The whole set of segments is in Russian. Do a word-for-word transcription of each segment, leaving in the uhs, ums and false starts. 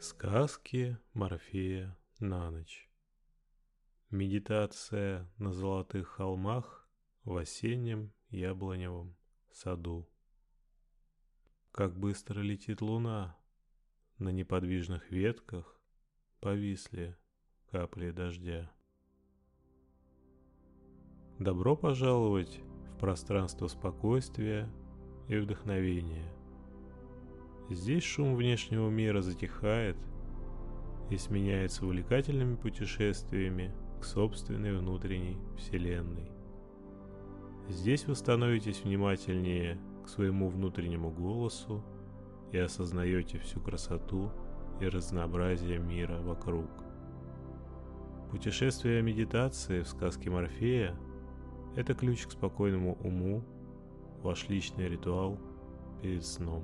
Сказки Морфея на ночь. Медитация на золотых холмах в осеннем яблоневом саду. Как быстро летит луна, на неподвижных ветках повисли капли дождя. Добро пожаловать в пространство спокойствия и вдохновения. Здесь шум внешнего мира затихает и сменяется увлекательными путешествиями к собственной внутренней вселенной. Здесь вы становитесь внимательнее к своему внутреннему голосу и осознаете всю красоту и разнообразие мира вокруг. Путешествие медитации в сказке Морфея – это ключ к спокойному уму, ваш личный ритуал перед сном.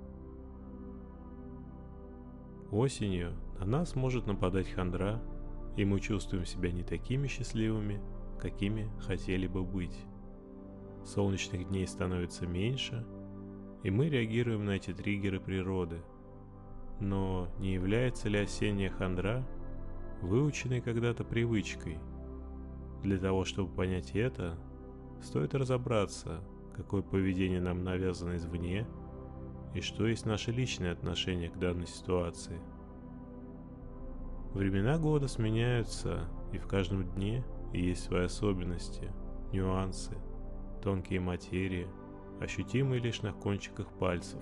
Осенью на нас может нападать хандра, и мы чувствуем себя не такими счастливыми, какими хотели бы быть. Солнечных дней становится меньше, и мы реагируем на эти триггеры природы. Но не является ли осенняя хандра выученной когда-то привычкой? Для того, чтобы понять это, стоит разобраться, какое поведение нам навязано извне, и что есть наше личное отношение к данной ситуации. Времена года сменяются, и в каждом дне есть свои особенности, нюансы, тонкие материи, ощутимые лишь на кончиках пальцев.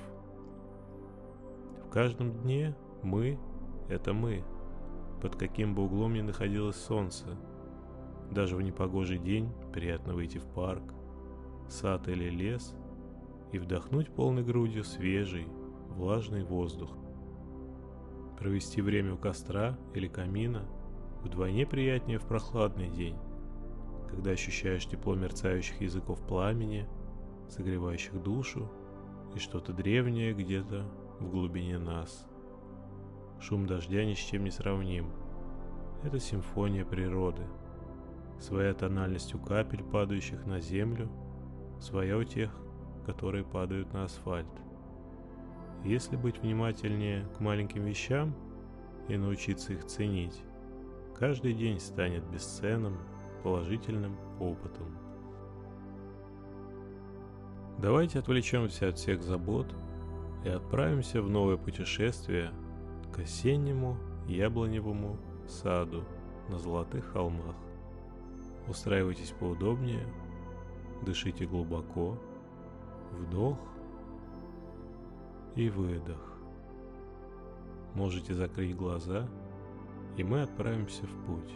В каждом дне мы – это мы, под каким бы углом ни находилось солнце. Даже в непогожий день приятно выйти в парк, сад или лес и вдохнуть полной грудью свежий, влажный воздух. Провести время у костра или камина вдвойне приятнее в прохладный день, когда ощущаешь тепло мерцающих языков пламени, согревающих душу, и что-то древнее где-то в глубине нас. Шум дождя ни с чем не сравним. Это симфония природы. Своя тональность у капель, падающих на землю, своя у тех, которые падают на асфальт. Если быть внимательнее к маленьким вещам и научиться их ценить, каждый день станет бесценным, положительным опытом. Давайте отвлечемся от всех забот и отправимся в новое путешествие к осеннему яблоневому саду на золотых холмах. Устраивайтесь поудобнее, дышите глубоко, вдох и выдох. Можете закрыть глаза, и мы отправимся в путь.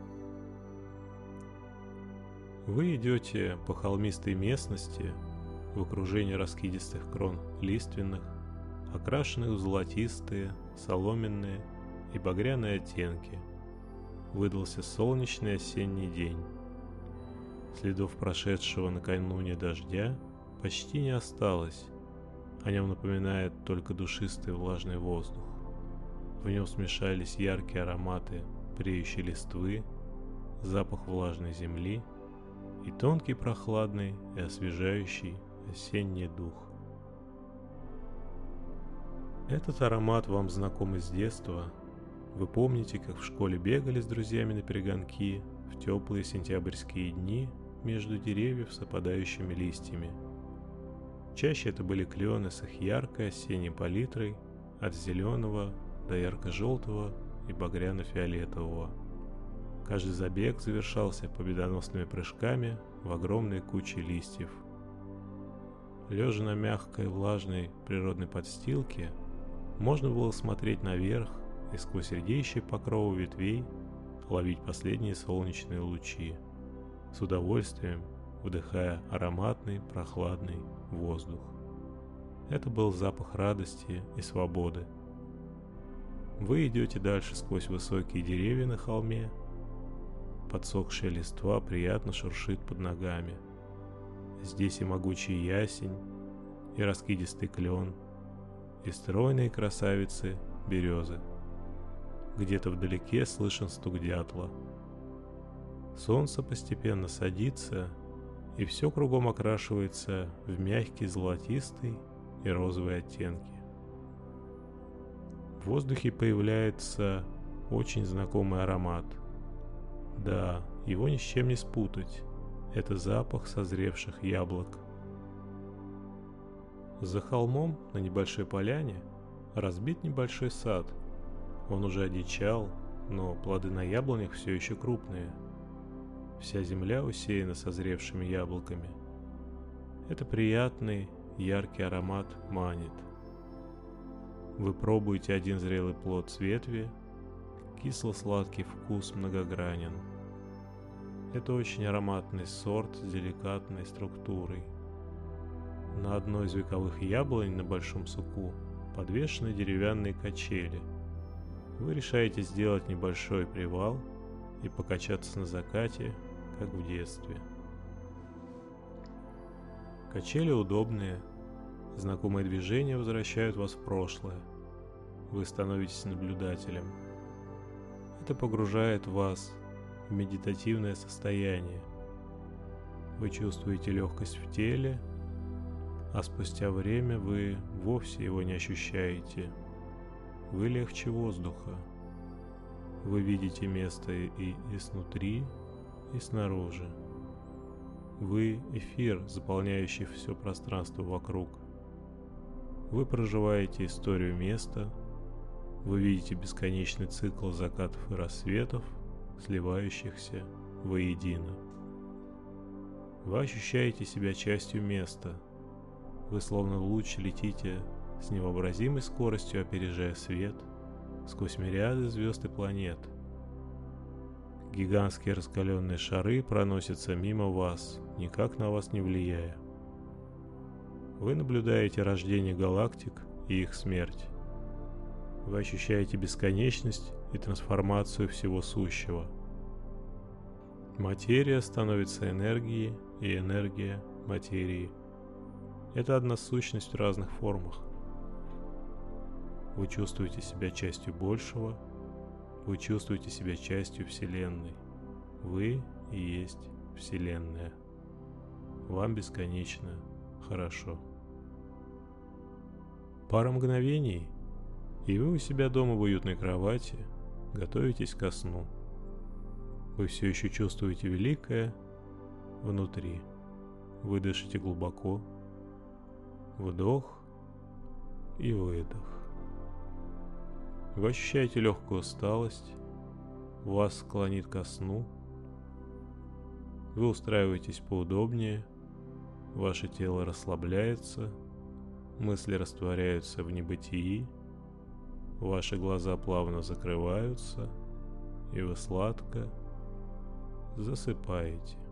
Вы идете по холмистой местности в окружении раскидистых крон лиственных, окрашенных в золотистые, соломенные и багряные оттенки. Выдался солнечный осенний день. Следов прошедшего накануне дождя почти не осталось. О нем напоминает только душистый влажный воздух. В нем смешались яркие ароматы преющей листвы, запах влажной земли и тонкий прохладный и освежающий осенний дух. Этот аромат вам знаком из детства. Вы помните, как в школе бегали с друзьями на перегонки в теплые сентябрьские дни между деревьев с опадающими листьями. Чаще это были клены с их яркой осенней палитрой от зеленого до ярко-желтого и багряно-фиолетового. Каждый забег завершался победоносными прыжками в огромной куче листьев. Лежа на мягкой влажной природной подстилке, можно было смотреть наверх и сквозь редеющие покровы ветвей ловить последние солнечные лучи, с удовольствием вдыхая ароматный прохладный воздух. Это был запах радости и свободы. Вы идете дальше сквозь высокие деревья на холме. Подсохшая листва приятно шуршит под ногами. Здесь и могучий ясень, и раскидистый клен, и стройные красавицы березы. Где-то вдалеке слышен стук дятла. Солнце постепенно садится, и все кругом окрашивается в мягкий золотистый и розовые оттенки. В воздухе появляется очень знакомый аромат. Да, его ни с чем не спутать. Это запах созревших яблок. За холмом на небольшой поляне разбит небольшой сад. Он уже одичал, но плоды на яблонях все еще крупные. Вся земля усеяна созревшими яблоками. Это приятный, яркий аромат манит. Вы пробуете один зрелый плод с ветви, кисло-сладкий вкус многогранен. Это очень ароматный сорт с деликатной структурой. На одной из вековых яблонь на большом суку подвешены деревянные качели. Вы решаете сделать небольшой привал и покачаться на закате, как в детстве. Качели удобные, знакомые движения возвращают вас в прошлое. Вы становитесь наблюдателем. Это погружает вас в медитативное состояние. Вы чувствуете легкость в теле, а спустя время вы вовсе его не ощущаете. Вы легче воздуха. Вы видите место и, и снутри, и снаружи. Вы эфир, заполняющий все пространство вокруг. Вы проживаете историю места. Вы видите бесконечный цикл закатов и рассветов, сливающихся воедино. Вы ощущаете себя частью места. Вы словно луч летите с невообразимой скоростью, опережая свет, сквозь мириады звезд и планет. Гигантские раскаленные шары проносятся мимо вас, никак на вас не влияя. Вы наблюдаете рождение галактик и их смерть. Вы ощущаете бесконечность и трансформацию всего сущего. Материя становится энергией, и энергия – материей. Это одна сущность в разных формах. Вы чувствуете себя частью большего, вы чувствуете себя частью Вселенной. Вы и есть Вселенная. Вам бесконечно хорошо. Пара мгновений, и вы у себя дома в уютной кровати готовитесь ко сну. Вы все еще чувствуете великое внутри. Вы дышите глубоко. Вдох и выдох. Вы ощущаете легкую усталость, вас склонит ко сну. Вы устраиваетесь поудобнее, ваше тело расслабляется, мысли растворяются в небытии, ваши глаза плавно закрываются, и вы сладко засыпаете.